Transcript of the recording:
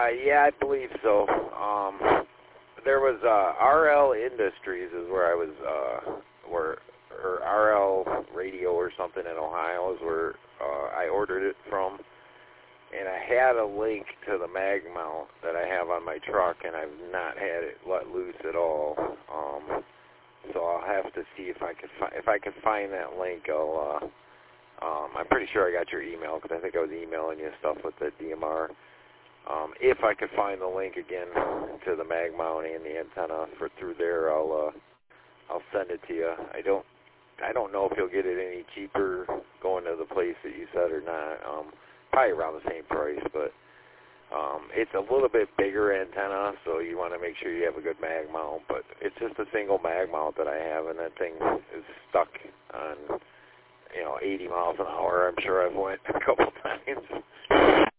Yeah, I believe so. There was RL Industries is where I was, or RL Radio or something in Ohio is where I ordered it from. And I had a link to the mag mount that I have on my truck, and I've not had it let loose at all. So I'll have to see if I can find that link. I'm pretty sure I got your email because I think I was emailing you stuff with the DMR. If I could find the link again to the mag mount and the antenna through there, I'll send it to you. I don't know if you'll get it any cheaper going to the place that you said or not. Probably around the same price, but it's a little bit bigger antenna, so you want to make sure you have a good mag mount. But it's just a single mag mount that I have, and that thing is stuck on 80 miles an hour. I'm sure I've went a couple times.